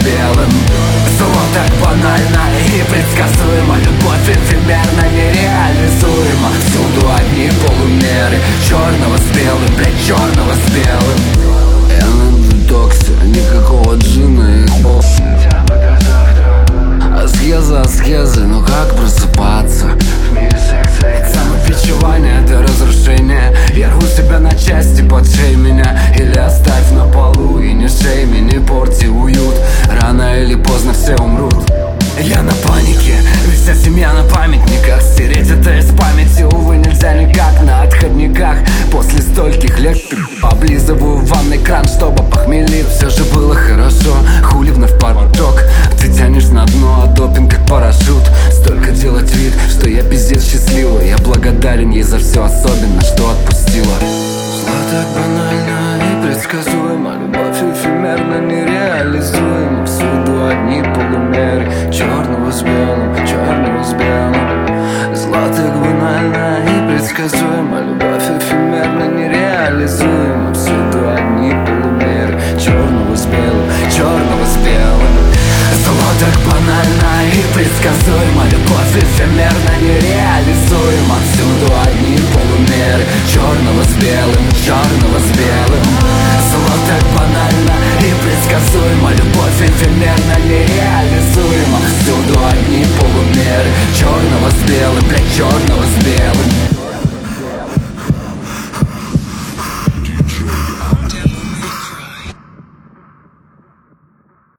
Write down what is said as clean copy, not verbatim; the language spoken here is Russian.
белым. Зло так банально и предсказуемо, любовь эфемерна, нереализуема. Всюду одни полумеры, черного с белым, блядь, черного с белым. Я на детоксе, никакого джина и аскезы, ну как просыпаться? В мире секса самобичевание — это разрушение. Я рву себя на части, поджей меня или оставь на полу. И не шейми, не порти уют, рано или поздно все умрут. Я на панике, ведь вся семья на памятниках. Стереть это из памяти, увы, нельзя никак. На отходниках после стольких лет облизываю в ванной кран, чтобы похмелить. Все же было хорошо, хули вновь поток. Ты тянешь на дно, а допинг как парашют. Столько делать вид, что я пиздец счастливый. Я благодарен ей за все, особенно что отпустила. Зло так банально и предсказуемо, любовь эфемерна, нереализуема. Всюду одни полумеры, черного с белым, черного с белым. Зло так банально и предсказуемо, любовь эфемерна, нереализуема. Всюду одни полумеры, черного с белым, черного с белым. Зло так банально и предсказуемо, любовь эфемерна, нереализуема. Всюду одни полумеры, черного с белым, черного с белым. Зло так банально и предсказуемо, любовь эфемерна,